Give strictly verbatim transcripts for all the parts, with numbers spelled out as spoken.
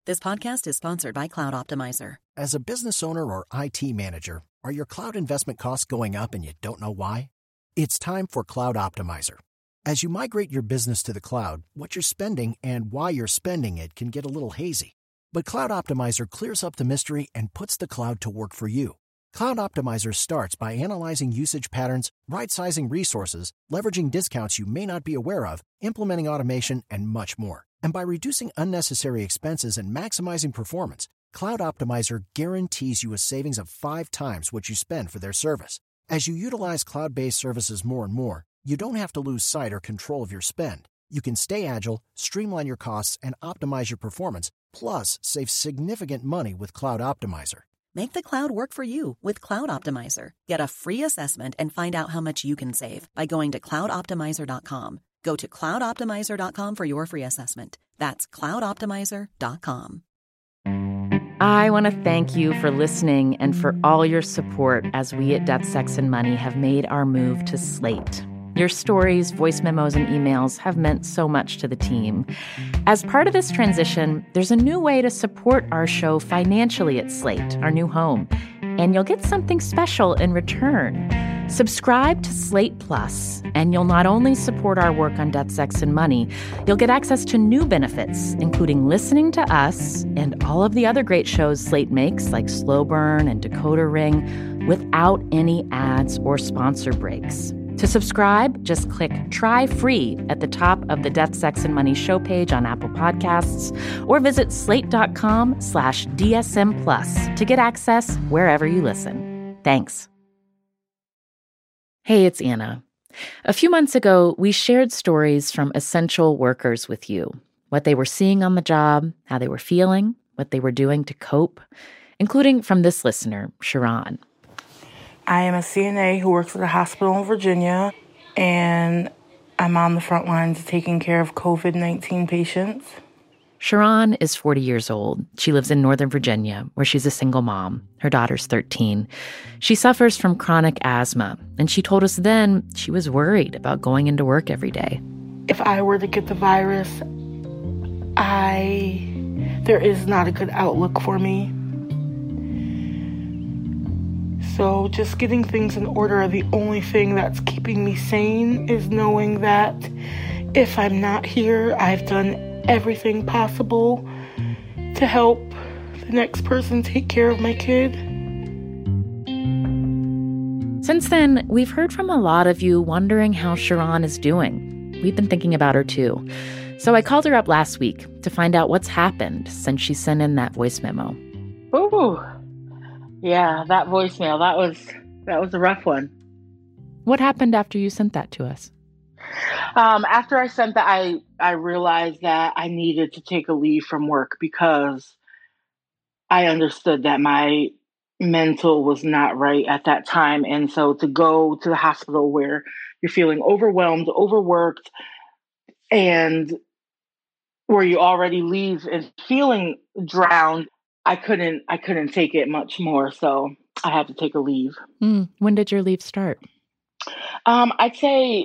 This podcast is sponsored by Cloud Optimizer. As a business owner or I T manager, are your cloud investment costs going up and you don't know why? It's time for Cloud Optimizer. As you migrate your business to the cloud, what you're spending and why you're spending it can get a little hazy. But Cloud Optimizer clears up the mystery and puts the cloud to work for you. Cloud Optimizer starts by analyzing usage patterns, right-sizing resources, leveraging discounts you may not be aware of, implementing automation, and much more. And by reducing unnecessary expenses and maximizing performance, Cloud Optimizer guarantees you a savings of five times what you spend for their service. As you utilize cloud-based services more and more, you don't have to lose sight or control of your spend. You can stay agile, streamline your costs, and optimize your performance, plus save significant money with Cloud Optimizer. Make the cloud work for you with Cloud Optimizer. Get a free assessment and find out how much you can save by going to cloud optimizer dot com. Go to cloud optimizer dot com for your free assessment. That's cloud optimizer dot com. I want to thank you for listening and for all your support as we at Death, Sex, and Money have made our move to Slate. Your stories, voice memos, and emails have meant so much to the team. As part of this transition, there's a new way to support our show financially at Slate, our new home, and you'll get something special in return. Subscribe to Slate Plus, and you'll not only support our work on Death, Sex, and Money, you'll get access to new benefits, including listening to us and all of the other great shows Slate makes, like Slow Burn and Decoder Ring, without any ads or sponsor breaks. To subscribe, just click Try Free at the top of the Death, Sex, and Money show page on Apple Podcasts, or visit slate.com slash DSM Plus to get access wherever you listen. Thanks. Hey, it's Anna. A few months ago, we shared stories from essential workers with you, what they were seeing on the job, how they were feeling, what they were doing to cope, including from this listener, Sharon. I am a C N A who works at a hospital in Virginia, and I'm on the front lines taking care of covid nineteen patients. Sharon is forty years old. She lives in Northern Virginia, where she's a single mom. Her daughter's thirteen. She suffers from chronic asthma, and she told us then she was worried about going into work every day. If I were to get the virus, I... there is not a good outlook for me. So just getting things in order, the only thing that's keeping me sane is knowing that if I'm not here, I've done everything possible to help the next person take care of my kid. Since then, we've heard from a lot of you wondering how Sharon is doing. We've been thinking about her too. So I called her up last week to find out what's happened since she sent in that voice memo. Ooh. Yeah, that voicemail, that was that was a rough one. What happened after you sent that to us? Um, after I sent that, I, I realized that I needed to take a leave from work because I understood that my mental was not right at that time. And so to go to the hospital where you're feeling overwhelmed, overworked, and where you already leave and feeling drowned, I couldn't I couldn't take it much more, so I had to take a leave. Mm. When did your leave start? Um, I'd say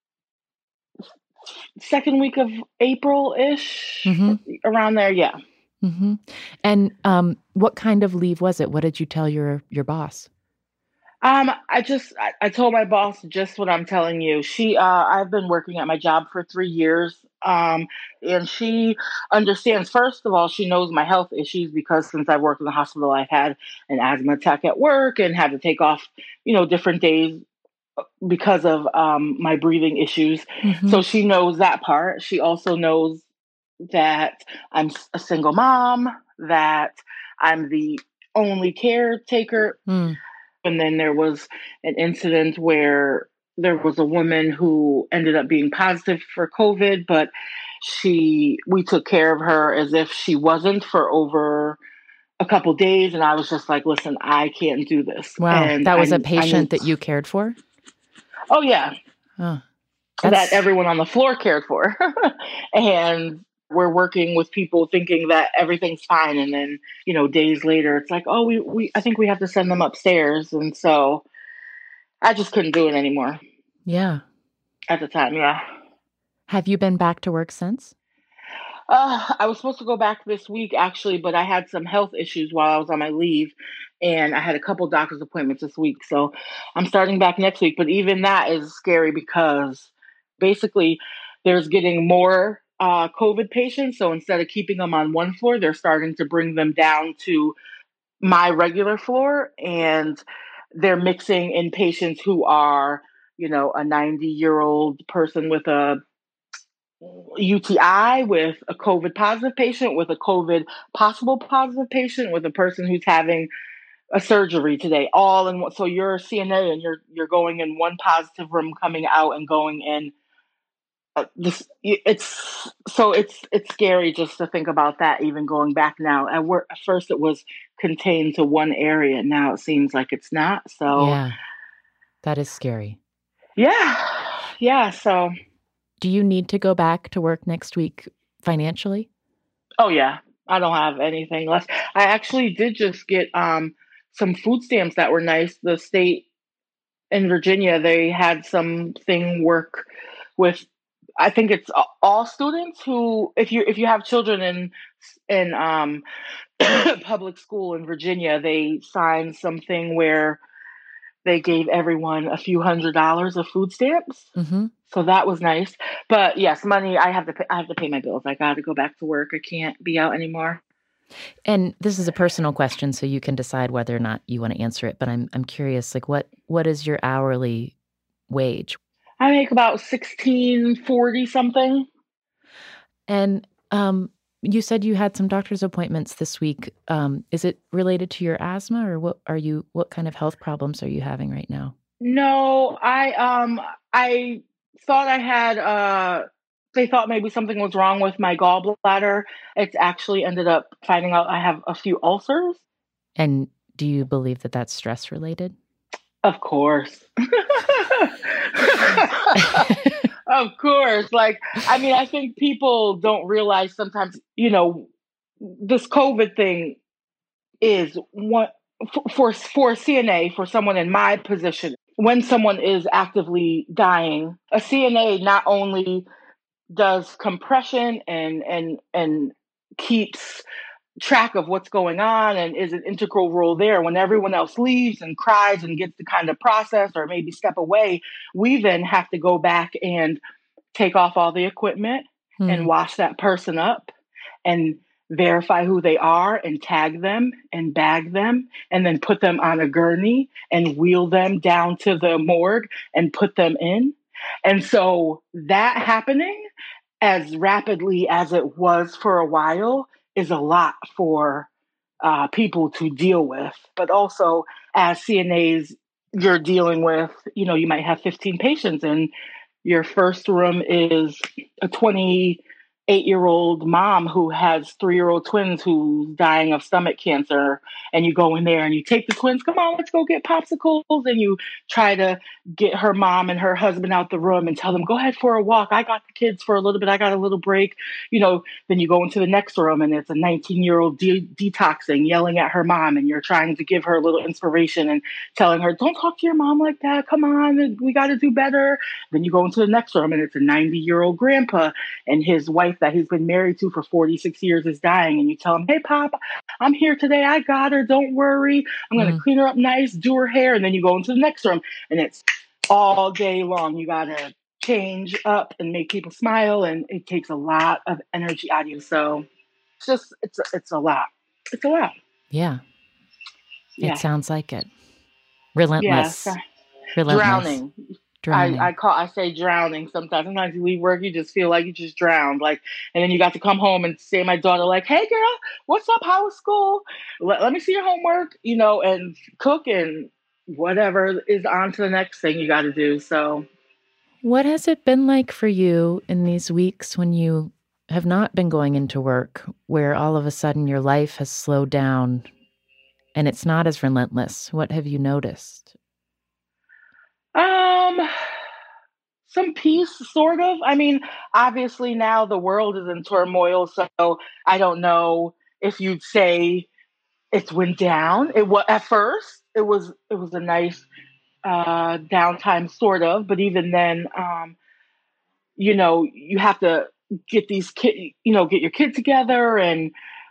second week of April-ish, mm-hmm. around there, yeah. Mm-hmm. And um, what kind of leave was it? What did you tell your your boss? Um, I just I, I told my boss just what I'm telling you. She uh, I've been working at my job for three years. Um, and she understands, first of all, she knows my health issues because since I've worked in the hospital, I've had an asthma attack at work and had to take off, you know, different days because of um, my breathing issues. Mm-hmm. So she knows that part. She also knows that I'm a single mom, that I'm the only caretaker. Mm. And then there was an incident where there was a woman who ended up being positive for COVID, but she, we took care of her as if she wasn't for over a couple days. And I was just like, listen, I can't do this. Wow. And that was I, a patient I, that you cared for? Oh, yeah. Oh, that everyone on the floor cared for. And we're working with people thinking that everything's fine. And then, you know, days later, it's like, oh, we, we, I think we have to send them upstairs. And so I just couldn't do it anymore. Yeah. At the time, yeah. Have you been back to work since? Uh, I was supposed to go back this week actually, but I had some health issues while I was on my leave, and I had a couple doctor's appointments this week. So I'm starting back next week. But even that is scary because basically there's getting more uh, COVID patients. So instead of keeping them on one floor, they're starting to bring them down to my regular floor, and they're mixing in patients who are, you know, a ninety year old person with a U T I, with a COVID positive patient, with a COVID possible positive patient, with a person who's having a surgery today, all in one. So you're a C N A and you're you're going in one positive room, coming out and going in uh, this. It's so it's it's scary just to think about that. Even going back now, at work, at first it was contained to one area. Now it seems like it's not. So Yeah, that is scary. yeah, yeah. So Do you need to go back to work next week financially? oh yeah, I don't have anything left. I actually did just get um some food stamps that were nice. The state in Virginia, they had something work with, I think it's a- all students who, if you if you have children in in um public school in Virginia, they signed something where they gave everyone a few hundred dollars of food stamps. Mm-hmm. So that was nice. But yes, money, I have to pay, I have to pay my bills. I got to go back to work. I can't be out anymore. And this is a personal question, so you can decide whether or not you want to answer it. But I'm I'm curious, like what what is your hourly wage? I make about sixteen forty something. And um, you said you had some doctor's appointments this week. Um, is it related to your asthma, or what are you? What kind of health problems are you having right now? No, I um I thought I had uh they thought maybe something was wrong with my gallbladder. It's actually ended up finding out I have a few ulcers. And do you believe that that's stress related? Of course. Of course. Like, I mean, I think people don't realize sometimes, you know, this COVID thing is one for for C N A, for someone in my position. When someone is actively dying, a C N A not only does compression and and and keeps track of what's going on and is an integral role there. When everyone else leaves and cries and gets to kind of process or maybe step away, we then have to go back and take off all the equipment and Hmm. wash that person up and verify who they are and tag them and bag them and then put them on a gurney and wheel them down to the morgue and put them in. And so that happening as rapidly as it was for a while is a lot for uh, people to deal with. But also, as C N As, you're dealing with, you know, you might have fifteen patients, and your first room is a twenty-eight year old mom who has three year old twins who's dying of stomach cancer. And you go in there and you take the twins, come on, let's go get popsicles. And you try to get her mom and her husband out the room and tell them, go ahead for a walk. I got the kids for a little bit. I got a little break. You know, then you go into the next room and it's a nineteen year old de- detoxing, yelling at her mom. And you're trying to give her a little inspiration and telling her, don't talk to your mom like that. Come on, we got to do better. Then you go into the next room and it's a ninety year old grandpa and his wife that he's been married to for forty-six years is dying. And you tell him, hey, Pop, I'm here today. I got her. Don't worry. I'm going to Mm. clean her up nice, do her hair. And then you go into the next room and it's all day long. You got to change up and make people smile. And it takes a lot of energy out of you. So it's just, it's, it's a lot. It's a lot. Yeah, Yeah. it sounds like it. Relentless. Yeah. Relentless. Drowning. Drowning. I, I call I say drowning sometimes. Sometimes you leave work, you just feel like you just drowned. Like, and then you got to come home and say to my daughter, like, hey girl, what's up? How was school? Let, let me see your homework, you know, and cook and whatever is on to the next thing you got to do. So What has it been like for you in these weeks when you have not been going into work, where all of a sudden your life has slowed down and it's not as relentless? What have you noticed? um some peace, sort of. I mean, obviously now the world is in turmoil, so I don't know if you'd say it's went down. It was at first. It was it was a nice uh, downtime, sort of. But even then, um, you know, you have to get these kid, you know, get your kid together, and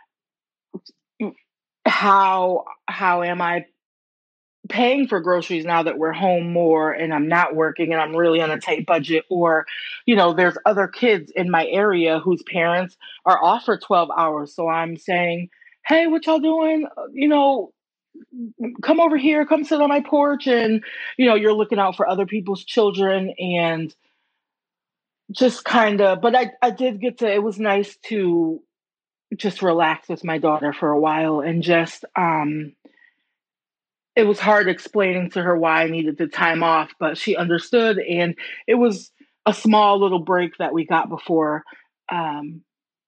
how how am I paying for groceries now that we're home more and I'm not working and I'm really on a tight budget? Or, you know, there's other kids in my area whose parents are off for twelve hours. So I'm saying, hey, what y'all doing? Uh, You know, come over here, come sit on my porch. And, you know, you're looking out for other people's children, and just kind of, but I, I did get to, it was nice to just relax with my daughter for a while, and just, um, it was hard explaining to her why I needed the time off, but she understood. And it was a small little break that we got before um,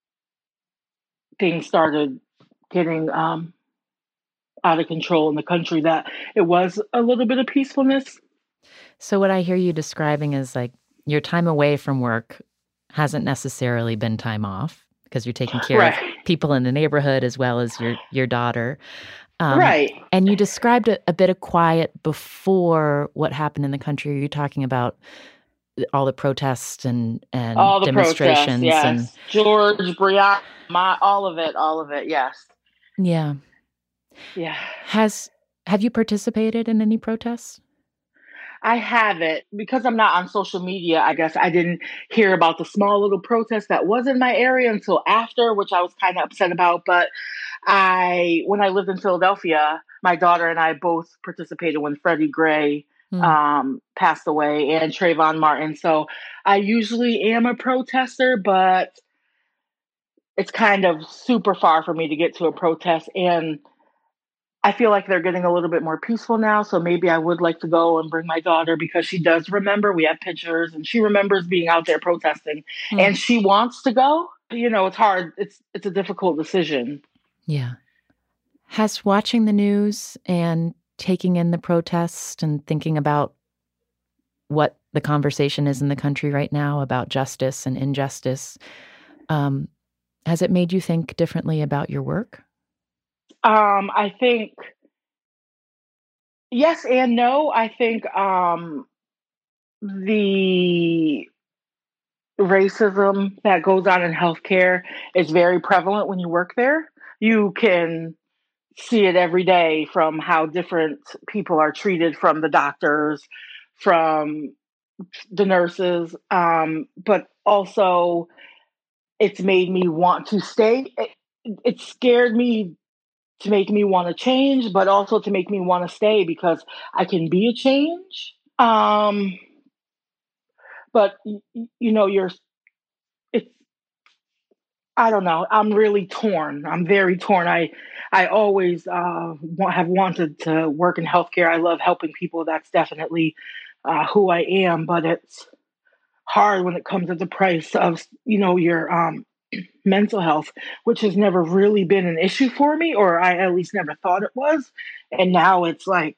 things started getting um, out of control in the country, that it was a little bit of peacefulness. So what I hear you describing is like your time away from work hasn't necessarily been time off because you're taking care of Right. people in the neighborhood as well as your your daughter. Um, Right. And you described a, a bit of quiet before what happened in the country. Are you talking about all the protests and, and All the protests, demonstrations and yes. George, Breonna, my, all of it, all of it, yes. yeah. Yeah. Has have you participated in any protests? I haven't, because I'm not on social media. I guess I didn't hear about the small little protest that was in my area until after, which I was kind of upset about. But I, when I lived in Philadelphia, my daughter and I both participated when Freddie Gray Hmm. um, passed away, and Trayvon Martin. So I usually am a protester, but it's kind of super far for me to get to a protest. And I feel like they're getting a little bit more peaceful now. So maybe I would like to go and bring my daughter, because she does remember. We have pictures, and she remembers being out there protesting, Hmm. and she wants to go. You know, it's hard. It's it's a difficult decision. Yeah. Has watching the news and taking in the protest and thinking about what the conversation is in the country right now about justice and injustice, um, has it made you think differently about your work? Um, I think yes and no. I think um, the racism that goes on in healthcare is very prevalent when you work there. You can see it every day, from how different people are treated, from the doctors, from the nurses, um, but also it's made me want to stay. It, it scared me to make me want to change, but also to make me want to stay, because I can be a change. Um, but you know, you're it's I don't know. I'm really torn. I'm very torn. I I always uh, wa- have wanted to work in healthcare. I love helping people. That's definitely uh, who I am. But it's hard when it comes at the price of, you know, your um, mental health, which has never really been an issue for me, or I at least never thought it was. And now it's like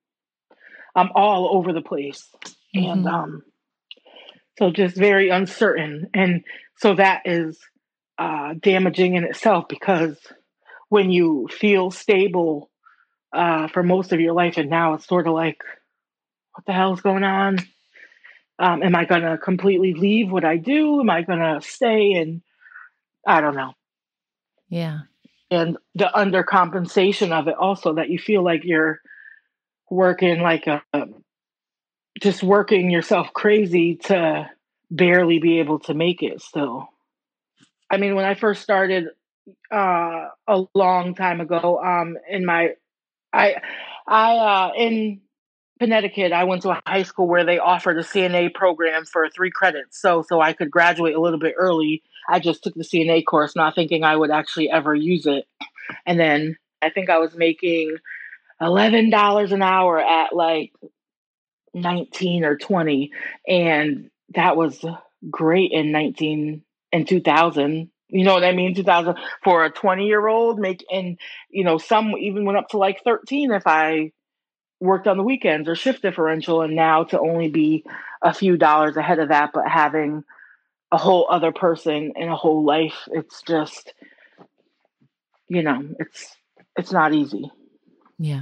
I'm all over the place, and Mm-hmm. um, so just very uncertain. And so that is uh, damaging in itself, because when you feel stable uh, for most of your life, and now it's sort of like, what the hell is going on? Um, am I going to completely leave what I do? Am I going to stay? And I don't know. Yeah. And the undercompensation of it also, that you feel like you're working like a, a just working yourself crazy to barely be able to make it still. I mean, when I first started uh, a long time ago, um, in my, I, I, uh, in Connecticut, I went to a high school where they offered a C N A program for three credits. So, so I could graduate a little bit early. I just took the C N A course, not thinking I would actually ever use it. And then I think I was making eleven dollars an hour at like nineteen or twenty. And that was great in nineteen in two thousand. You know what I mean? two thousand for a twenty year old make, and you know, some even went up to like thirteen if I worked on the weekends or shift differential. And now to only be a few dollars ahead of that, but having a whole other person in a whole life, it's just, you know, it's it's not easy. Yeah.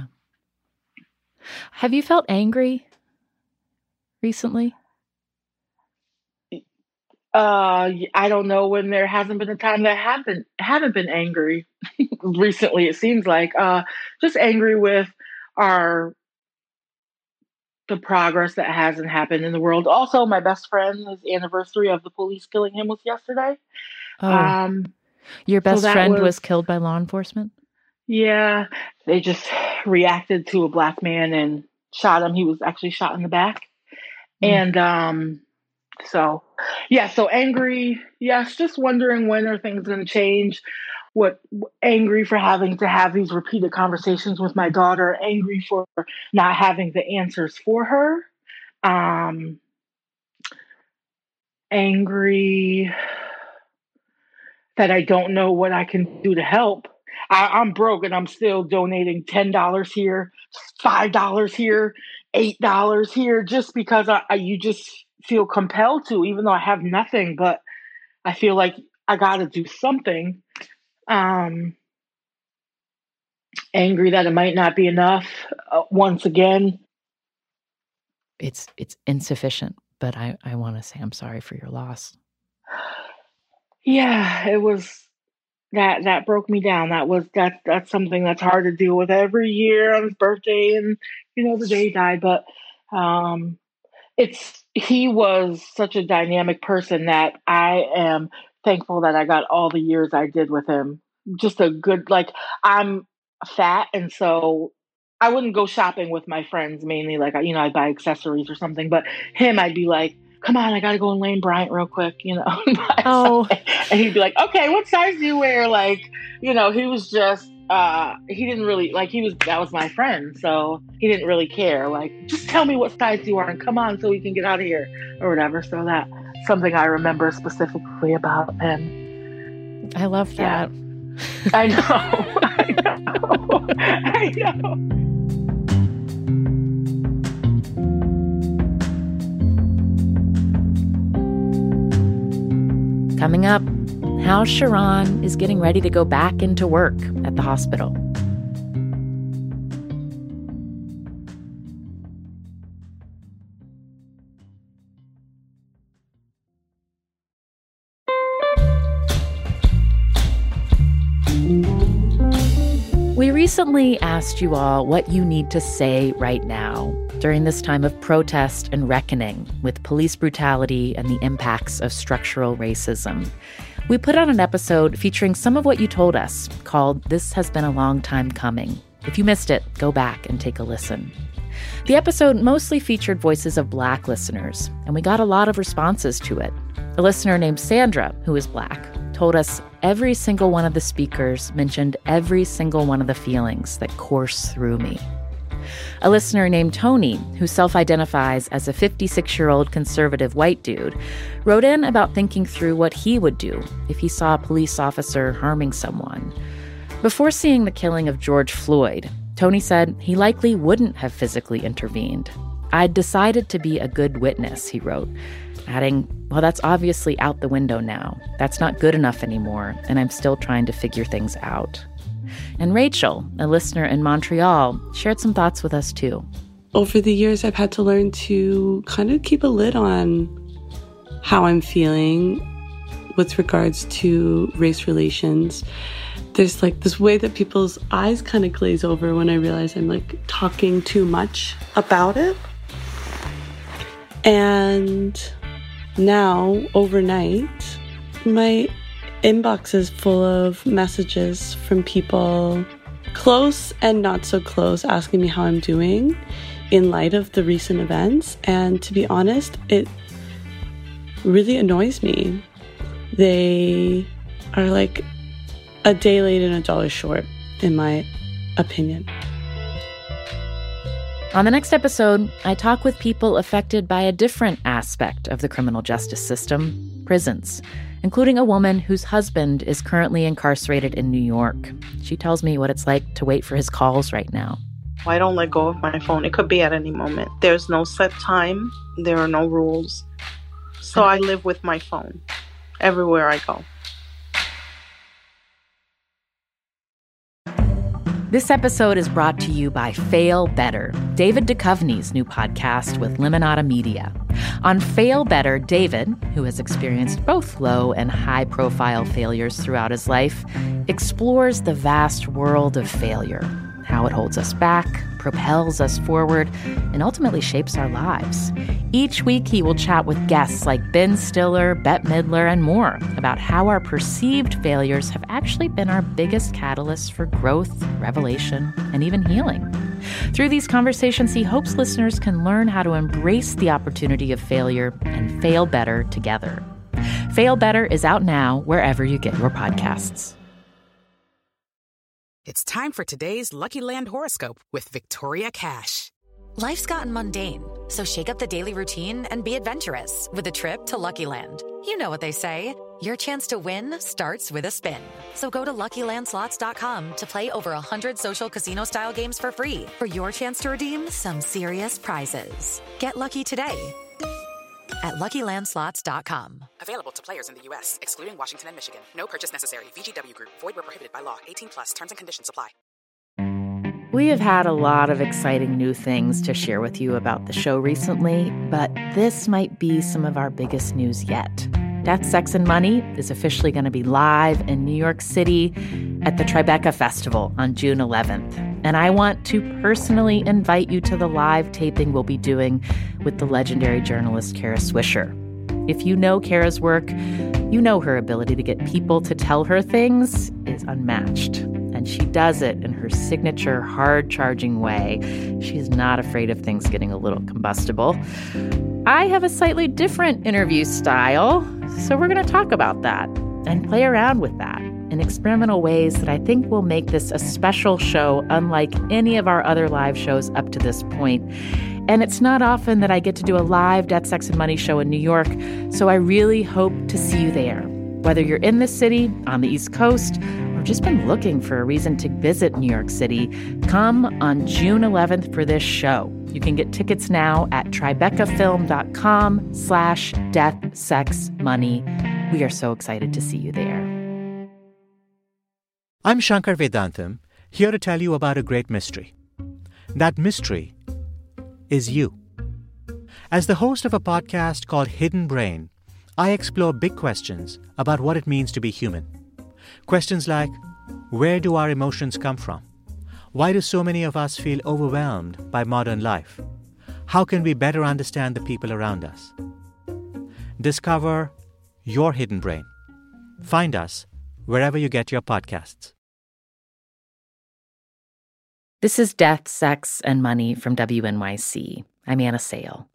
Have you felt angry recently? Uh, I don't know when there hasn't been a time that I haven't haven't been angry. Recently, it seems like uh, just angry with our the progress that hasn't happened in the world. Also, my best friend, his anniversary of the police killing him was yesterday. Oh, Um, your so best that friend was, was killed by law enforcement? yeah, they just reacted to a black man and shot him. He was actually shot in the back. Mm. And um, so, yeah, so angry. Yes, just wondering when are things going to change. What angry for having to have these repeated conversations with my daughter, angry for not having the answers for her. Um, angry that I don't know what I can do to help. I, I'm broke and I'm still donating ten dollars here, five dollars here, eight dollars here, just because I, I, you just feel compelled to, even though I have nothing, but I feel like I got to do something. Um, angry that it might not be enough. Uh, once again, It's it's insufficient, but I, I want to say I'm sorry for your loss. Yeah, it was that that broke me down. That was that that's something that's hard to deal with every year on his birthday, and you know the day he died. But um, it's he was such a dynamic person that I am thankful that I got all the years I did with him. Just a good like I'm fat, and so I wouldn't go shopping with my friends mainly. Like you know, I'd buy accessories or something. But him, I'd be like, "Come on, I got to go in Lane Bryant real quick," you know. Oh, and he'd be like, "Okay, what size do you wear?" Like, you know, he was just. Uh, he didn't really like. He was that was my friend, so he didn't really care. Like, just tell me what size you are and come on, so we can get out of here or whatever. So that's something I remember specifically about him. I love that. Yeah. I know. I know. I know. Coming up, how Sharron is getting ready to go back into work at the hospital. We recently asked you all what you need to say right now during this time of protest and reckoning with police brutality and the impacts of structural racism. We put on an episode featuring some of what you told us called This Has Been a Long Time Coming. If you missed it, go back and take a listen. The episode mostly featured voices of Black listeners, and we got a lot of responses to it. A listener named Sandra, who is Black, told us every single one of the speakers mentioned every single one of the feelings that course through me. A listener named Tony, who self-identifies as a fifty-six-year-old conservative white dude, wrote in about thinking through what he would do if he saw a police officer harming someone. Before seeing the killing of George Floyd, Tony said he likely wouldn't have physically intervened. "I'd decided to be a good witness," he wrote, adding, "Well, that's obviously out the window now. That's not good enough anymore, and I'm still trying to figure things out." And Rachel, a listener in Montreal, shared some thoughts with us too. Over the years, I've had to learn to kind of keep a lid on how I'm feeling with regards to race relations. There's like this way that people's eyes kind of glaze over when I realize I'm like talking too much about it. And now, overnight, my inbox is full of messages from people close and not so close asking me how I'm doing in light of the recent events. And to be honest, it really annoys me. They are like a day late and a dollar short, in my opinion. On the next episode, I talk with people affected by a different aspect of the criminal justice system, prisons, including a woman whose husband is currently incarcerated in New York. She tells me what it's like to wait for his calls right now. I don't let go of my phone. It could be at any moment. There's no set time. There are no rules. So I live with my phone everywhere I go. This episode is brought to you by Fail Better, David Duchovny's new podcast with Limonada Media. On Fail Better, David, who has experienced both low and high-profile failures throughout his life, explores the vast world of failure, how it holds us back, propels us forward, and ultimately shapes our lives. Each week, he will chat with guests like Ben Stiller, Bette Midler, and more about how our perceived failures have actually been our biggest catalysts for growth, revelation, and even healing. Through these conversations, he hopes listeners can learn how to embrace the opportunity of failure and fail better together. Fail Better is out now wherever you get your podcasts. It's time for today's Lucky Land horoscope with Victoria Cash. Life's gotten mundane, so shake up the daily routine and be adventurous with a trip to Lucky Land. You know what they say, your chance to win starts with a spin. So go to Lucky Land Slots dot com to play over one hundred social casino-style games for free for your chance to redeem some serious prizes. Get lucky today at Lucky Land Slots dot com. Available to players in the U S, excluding Washington and Michigan. No purchase necessary. V G W Group. Void where prohibited by law. eighteen plus. Terms and conditions apply. We have had a lot of exciting new things to share with you about the show recently, but this might be some of our biggest news yet. Death, Sex, and Money is officially going to be live in New York City at the Tribeca Festival on June eleventh. And I want to personally invite you to the live taping we'll be doing with the legendary journalist Kara Swisher. If you know Kara's work, you know her ability to get people to tell her things is unmatched. And she does it in her signature hard-charging way. She's not afraid of things getting a little combustible. I have a slightly different interview style, so we're going to talk about that and play around with that in experimental ways that I think will make this a special show unlike any of our other live shows up to this point. And it's not often that I get to do a live Death, Sex, and Money show in New York, so I really hope to see you there. Whether you're in the city, on the East Coast, or just been looking for a reason to visit New York City, come on June eleventh for this show. You can get tickets now at tribecafilm.com slash death, sex, money. We are so excited to see you there. I'm Shankar Vedantam, here to tell you about a great mystery. That mystery is you. As the host of a podcast called Hidden Brain, I explore big questions about what it means to be human. Questions like, where do our emotions come from? Why do so many of us feel overwhelmed by modern life? How can we better understand the people around us? Discover your hidden brain. Find us wherever you get your podcasts. This is Death, Sex, and Money from W N Y C. I'm Anna Sale.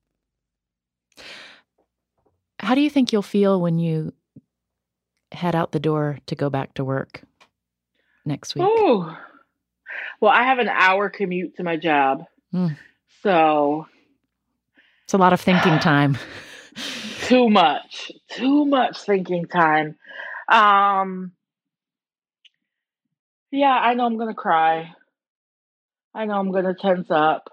How do you think you'll feel when you head out the door to go back to work next week? Oh, well, I have an hour commute to my job. Mm. So it's a lot of thinking time. Too much, too much thinking time. Um, yeah, I know I'm going to cry. I know I'm going to tense up.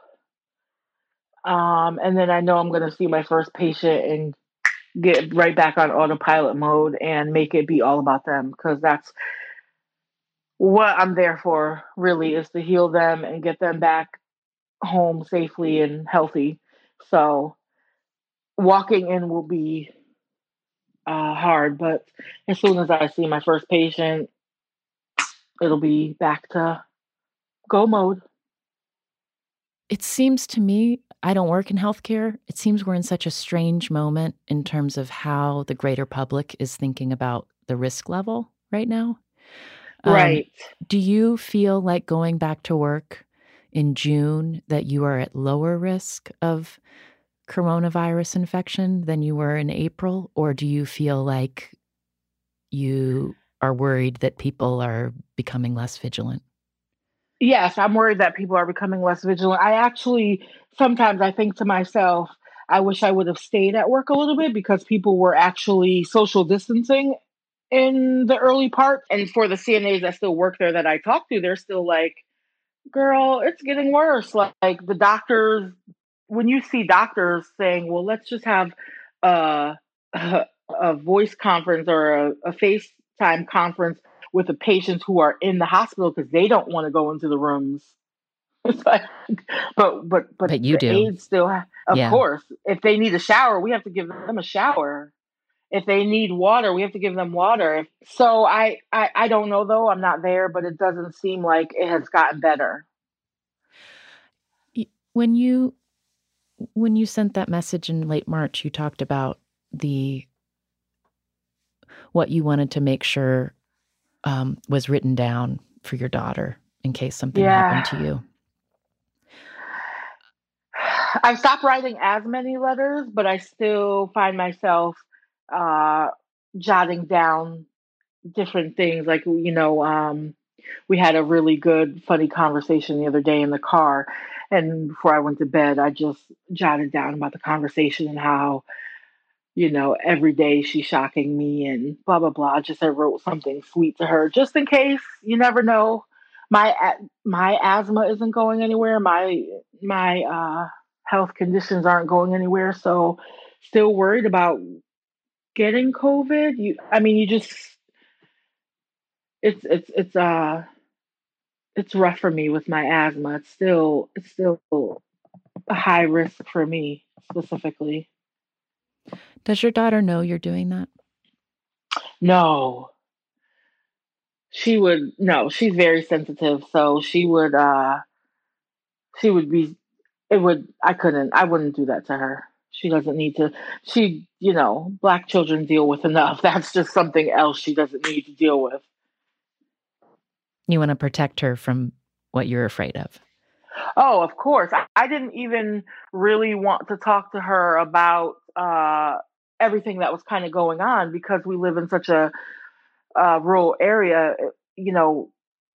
Um, and then I know I'm going to see my first patient and get right back on autopilot mode and make it be all about them, because that's what I'm there for, really, is to heal them and get them back home safely and healthy. So walking in will be uh, hard, but as soon as I see my first patient, it'll be back to go mode. It seems to me, I don't work in healthcare. It seems we're in such a strange moment in terms of how the greater public is thinking about the risk level right now. Right. Um, do you feel like going back to work in June that you are at lower risk of coronavirus infection than you were in April? Or do you feel like you are worried that people are becoming less vigilant? Yes, I'm worried that people are becoming less vigilant. I actually, sometimes I think to myself, I wish I would have stayed at work a little bit, because people were actually social distancing in the early part. And for the C N As that still work there that I talk to, they're still like, girl, it's getting worse. Like, like the doctors, when you see doctors saying, well, let's just have a, a, a voice conference or a, a FaceTime conference with the patients who are in the hospital because they don't want to go into the rooms. It's like, but but but, But you the do. aides still, ha- of Yeah. course, if they need a shower, we have to give them a shower. If they need water, we have to give them water. So I, I, I don't know though. I'm not there, but it doesn't seem like it has gotten better. When you when you sent that message in late March, you talked about the what you wanted to make sure um, was written down for your daughter in case something Yeah. happened to you. I've stopped writing as many letters, but I still find myself uh, jotting down different things. Like, you know, um, we had a really good, funny conversation the other day in the car. And before I went to bed, I just jotted down about the conversation and how, you know, every day she's shocking me and blah, blah, blah. Just I wrote something sweet to her just in case. You never know. My my asthma isn't going anywhere. My my uh, health conditions aren't going anywhere. So still worried about getting COVID. You, I mean, you just it's it's it's uh it's rough for me with my asthma. It's still it's still a high risk for me specifically. Does your daughter know you're doing that? No. She would no, she's very sensitive, so she would uh she would be it would I couldn't I wouldn't do that to her. She doesn't need to she, you know, black children deal with enough. That's just something else she doesn't need to deal with. You want to protect her from what you're afraid of. Oh, of course. I, I didn't even really want to talk to her about uh everything that was kind of going on because we live in such a uh, rural area. You know,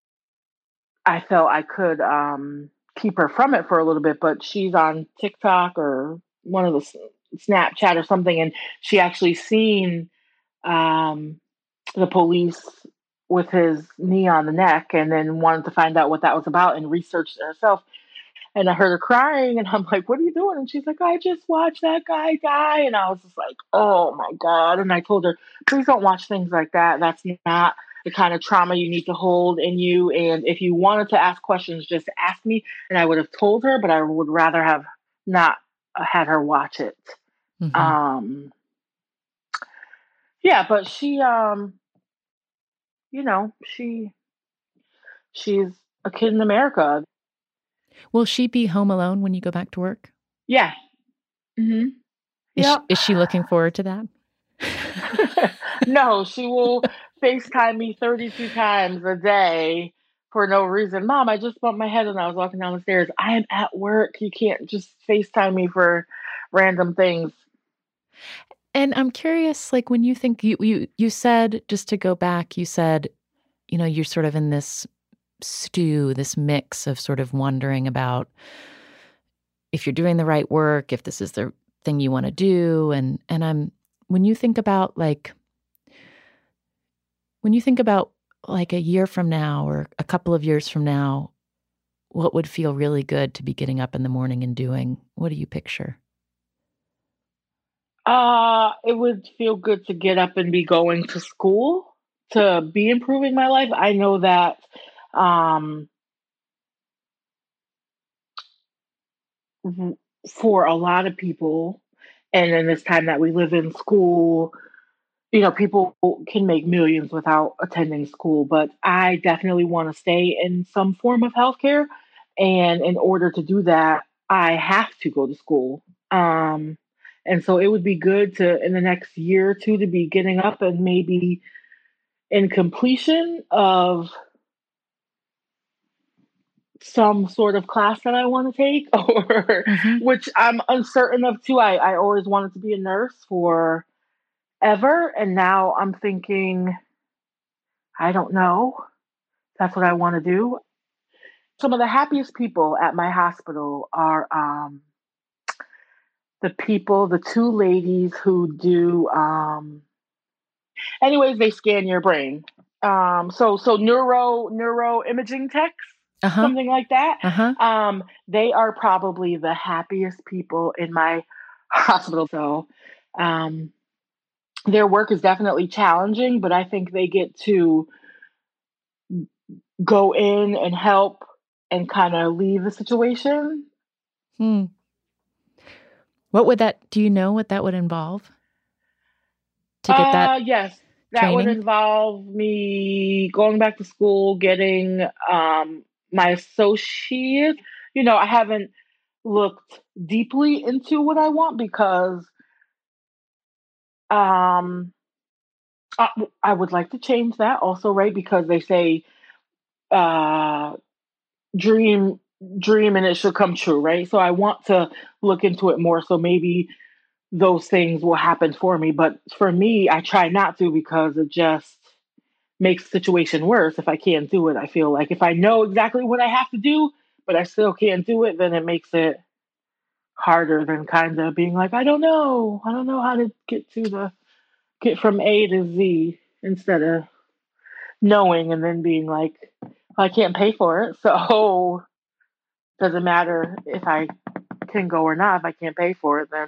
I felt I could um, keep her from it for a little bit, but she's on TikTok or one of the Snapchat or something, and she actually seen um, the police with his knee on the neck, and then wanted to find out what that was about and researched it herself. And I heard her crying, and I'm like, "What are you doing?" And she's like, "I just watched that guy die," and I was just like, "Oh my God!" And I told her, "Please don't watch things like that. That's not the kind of trauma you need to hold in you. And if you wanted to ask questions, just ask me." And I would have told her, but I would rather have not had her watch it. Mm-hmm. Um, yeah, but she, um, you know, she, she's a kid in America. Will she be home alone when you go back to work? Yeah. Mm-hmm. Is, yep. she, is she looking forward to that? No, she will FaceTime me thirty-two times a day for no reason. Mom, I just bumped my head when I was walking down the stairs. I am at work. You can't just FaceTime me for random things. And I'm curious, like when you think you, you, you said, just to go back, you said, you know, you're sort of in this stew, this mix of sort of wondering about if you're doing the right work, if this is the thing you want to do. And, and I'm, when you think about like, when you think about like a year from now or a couple of years from now, what would feel really good to be getting up in the morning and doing? What do you picture? Uh, it would feel good to get up and be going to school, to be improving my life. I know that um, for a lot of people, and in this time that we live in, school, you know, people can make millions without attending school, but I definitely want to stay in some form of healthcare. And in order to do that, I have to go to school. Um, and so it would be good to, in the next year or two, to be getting up and maybe in completion of some sort of class that I want to take, or mm-hmm. which I'm uncertain of too. I, I always wanted to be a nurse for ever. And now I'm thinking, I don't know. That's what I want to do. Some of the happiest people at my hospital are um, the people, the two ladies who do, um, anyways, they scan your brain. Um, so, so neuro, neuro imaging techs, uh-huh. something like that. Uh-huh. Um, they are probably the happiest people in my hospital. So, um, their work is definitely challenging, but I think they get to go in and help and kind of leave the situation. Hmm. What would that, do you know what that would involve? To get that uh, yes, that training? would involve me going back to school, getting um, my associate. You know, I haven't looked deeply into what I want because um, I, I would like to change that also, right? Because they say uh, dream, dream, and it should come true, right? So I want to look into it more. So maybe those things will happen for me. But for me, I try not to because it just makes the situation worse if I can't do it. I feel like if I know exactly what I have to do, but I still can't do it, then it makes it harder than kind of being like, I don't know. I don't know how to get to the, get from A to Z instead of knowing and then being like, I can't pay for it. So doesn't matter if I can go or not. If I can't pay for it, then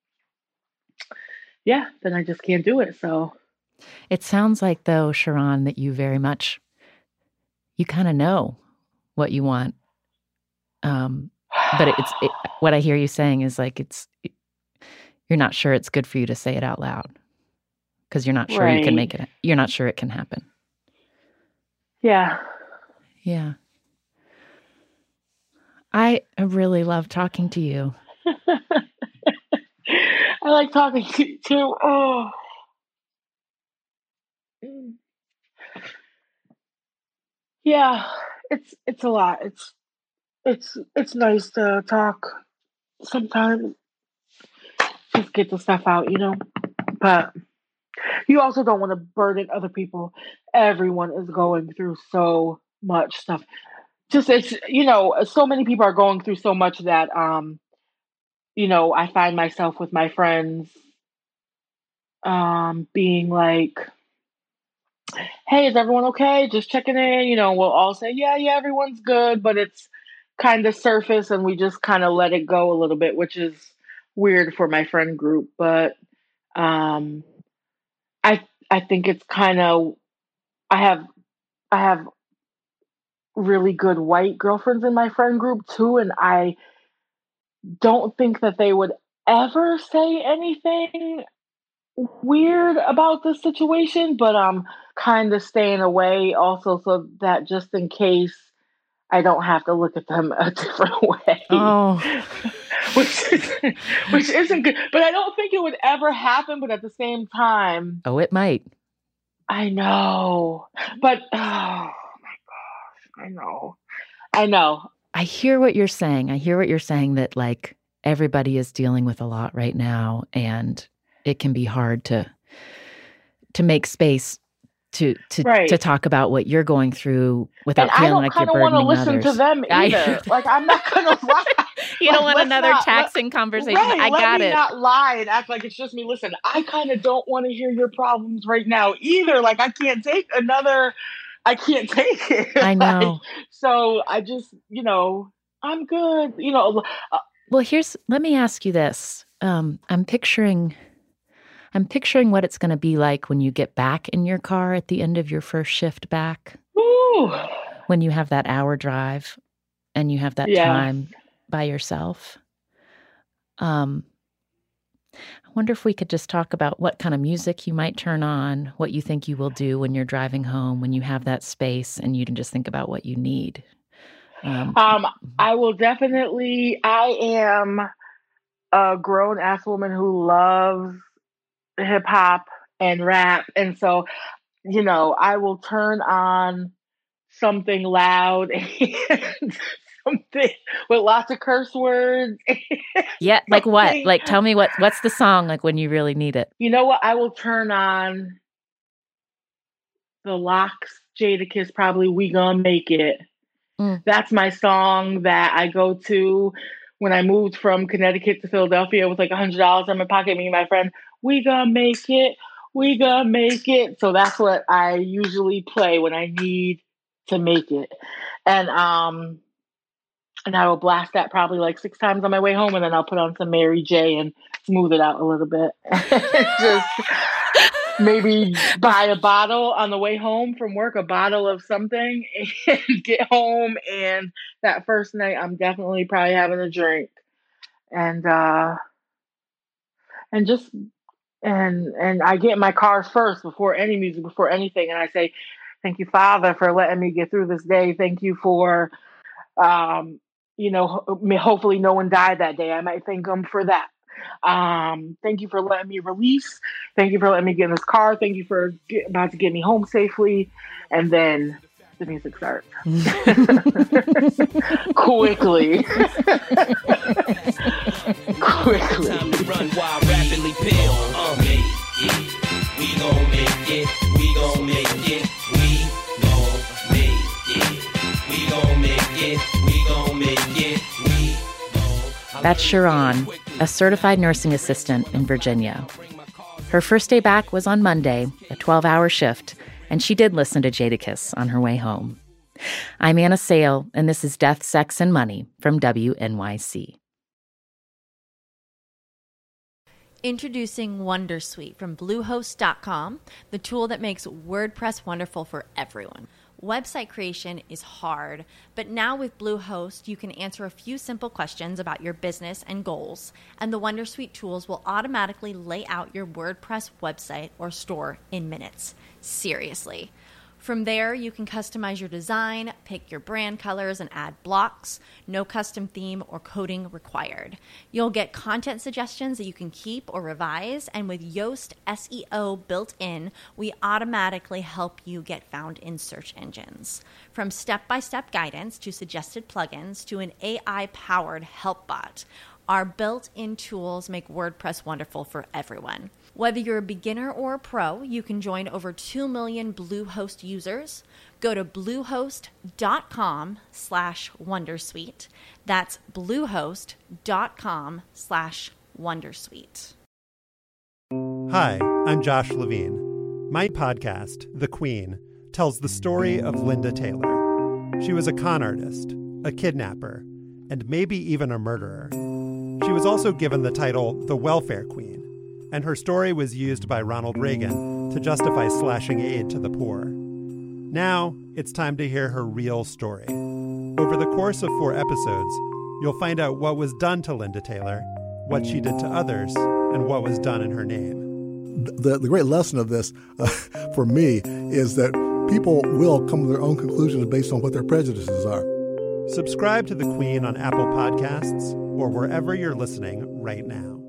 yeah, then I just can't do it. So it sounds like, though, Sharron, that you very much, you kind of know what you want. Um, but it, it's it, what I hear you saying is like it's it, you're not sure it's good for you to say it out loud because you're not sure right. you can make it. You're not sure it can happen. Yeah. Yeah. I really love talking to you. I like talking to you too. Oh. Yeah, it's it's a lot. It's it's it's nice to talk sometimes. Just get the stuff out, you know. But you also don't want to burden other people. Everyone is going through so much stuff. Just it's you know, so many people are going through so much that um, you know, I find myself with my friends um being like, hey, is everyone okay? Just checking in. You know, we'll all say, yeah, yeah, everyone's good, but it's kind of surface and we just kind of let it go a little bit, which is weird for my friend group. But um, I I think it's kind of I have I have really good white girlfriends in my friend group too, and I don't think that they would ever say anything weird about the situation, but I'm kind of staying away also so that just in case I don't have to look at them a different way. Oh, which is, which isn't good. But I don't think it would ever happen. But at the same time, oh, it might. I know. But oh my gosh, I know. I know. I hear what you're saying. I hear what you're saying that like everybody is dealing with a lot right now, and it can be hard to to make space to to right. to talk about what you're going through without and feeling like you're burdening others. I don't want to listen to them either. like I'm not going to lie. You like, don't want another not, taxing let, conversation. Right, I let got me it. Not lie and act like it's just me. Listen, I kind of don't want to hear your problems right now either. Like I can't take another. I can't take it. I know. like, so I just, you know, I'm good. You know. Uh, well, here's. Let me ask you this. Um, I'm picturing. I'm picturing what it's going to be like when you get back in your car at the end of your first shift back. Ooh. When you have that hour drive and you have that yeah. time by yourself. Um, I wonder if we could just talk about what kind of music you might turn on, what you think you will do when you're driving home, when you have that space and you can just think about what you need. Um, um, I will definitely, I am a grown ass woman who loves hip hop and rap. And so, you know, I will turn on something loud and something with lots of curse words. Yeah. Like what? Like, tell me what, what's the song like when you really need it? You know what? I will turn on the Locks, Jadakiss, probably We Gonna Make It. Mm. That's my song that I go to when I moved from Connecticut to Philadelphia with like a hundred dollars in my pocket, me and my friend, we gonna make it, we gonna make it. So that's what I usually play when I need to make it. And um and I will blast that probably like six times on my way home, and then I'll put on some Mary J and smooth it out a little bit. Just maybe buy a bottle on the way home from work, a bottle of something, and get home. And that first night, I'm definitely probably having a drink, and uh, and just and and I get in my car first before any music, before anything, and I say, "Thank you, Father, for letting me get through this day. Thank you for, um, you know, ho- hopefully no one died that day. I might thank Him for that." Um, thank you for letting me release. Thank you for letting me get in this car. Thank you for get, about to get me home safely. And then the music starts. Quickly. Quickly. Time to run while rapidly pill. Uh, make it. We gon' make it. We gon' make it. We gon' make it. We gon' make it. We gon' make it. We gon' That's Sharon, a certified nursing assistant in Virginia. Her first day back was on Monday, a twelve-hour shift, and she did listen to Jadakiss on her way home. I'm Anna Sale, and this is Death, Sex, and Money from W N Y C. Introducing Wondersuite from Bluehost dot com, the tool that makes WordPress wonderful for everyone. Website creation is hard, but now with Bluehost, you can answer a few simple questions about your business and goals, and the Wondersuite tools will automatically lay out your WordPress website or store in minutes. Seriously. From there, you can customize your design, pick your brand colors, and add blocks. No custom theme or coding required. You'll get content suggestions that you can keep or revise, and with Yoast S E O built in, we automatically help you get found in search engines. From step-by-step guidance to suggested plugins to an A I-powered help bot, our built-in tools make WordPress wonderful for everyone. Whether you're a beginner or a pro, you can join over two million Bluehost users. Go to bluehost.com slash wondersuite. That's bluehost.com slash wondersuite. Hi, I'm Josh Levine. My podcast, The Queen, tells the story of Linda Taylor. She was a con artist, a kidnapper, and maybe even a murderer. She was also given the title the Welfare Queen, and her story was used by Ronald Reagan to justify slashing aid to the poor. Now, it's time to hear her real story. Over the course of four episodes, you'll find out what was done to Linda Taylor, what she did to others, and what was done in her name. The, the great lesson of this, uh, for me, is that people will come to their own conclusions based on what their prejudices are. Subscribe to The Queen on Apple Podcasts or wherever you're listening right now.